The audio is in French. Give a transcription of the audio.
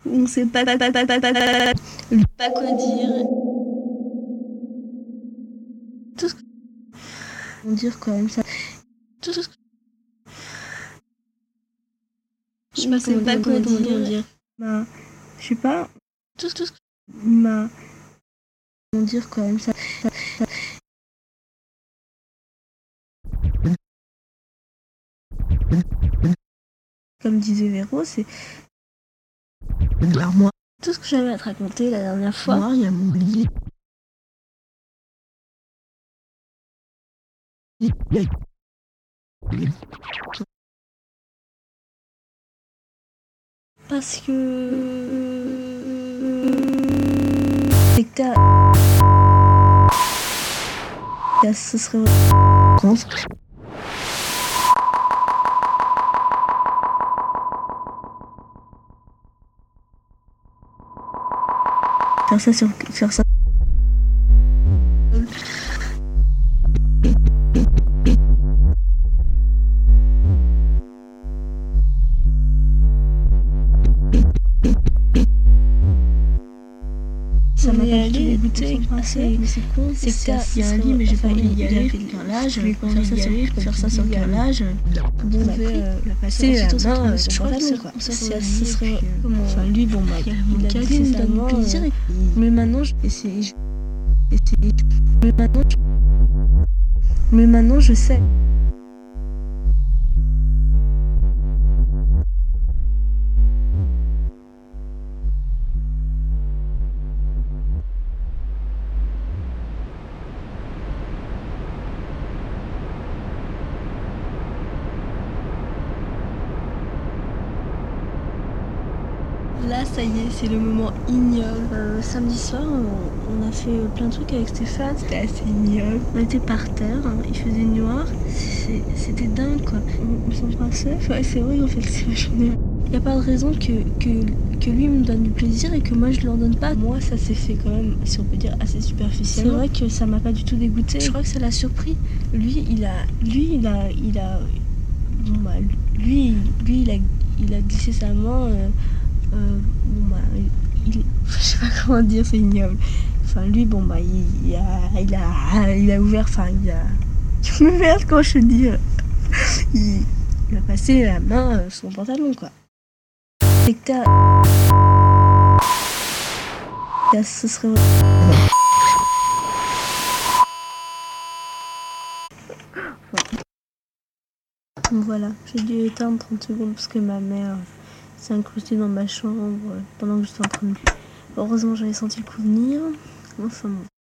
On sait pas quoi dire. Tout ce qu'on dire quand même ça. Tout ce que... Je sais pas quoi dire. Bah, je sais pas. Tout ce que... Bah, comment dire quand même ça. Comme disait Véro, c'est... Alors moi, tout ce que j'avais à te raconter la dernière fois. Moi, il y a mon lit. Parce que... C'est que t'as... Ce serait... Faire ça. Ça m'a pas du tout dégoûté. Mais c'est con. C'est que il y a un lit, mais j'ai pas envie d'y aller. Là, je vais faire ça sur le carrelage. Bon, bah, il a passé la main sur le pantalon, quoi. Ce serait... Enfin, lui, bon, bah, il a dit, ça me donne plaisir. Mais maintenant, mais maintenant, je sais. Là, ça y est, c'est le moment ignoble. Samedi soir, on a fait plein de trucs avec Stéphane. C'était assez ignoble. On était par terre, hein, il faisait noir. C'était dingue, quoi. On s'embrassait. Ouais, c'est vrai, en fait, c'est vachement bien. Il n'y a pas de raison que lui me donne du plaisir et que moi je ne lui en donne pas. Moi, ça s'est fait quand même, si on peut dire, assez superficiellement. C'est vrai que ça m'a pas du tout dégoûté. Je crois que ça l'a surpris. Lui, il a, bon bah, lui, il a glissé sa main. Bon bah, je sais pas comment dire, c'est ignoble. Enfin, lui, bon bah, il a ouvert, enfin, je me merde quand je dis. Il a passé la main sur son pantalon, quoi. C'est que t'as... Ce serait... Donc voilà, j'ai dû éteindre 30 secondes parce que ma mère s'est incrustée dans ma chambre pendant que j'étais en train de... Heureusement, j'avais senti le coup venir. Enfin bon.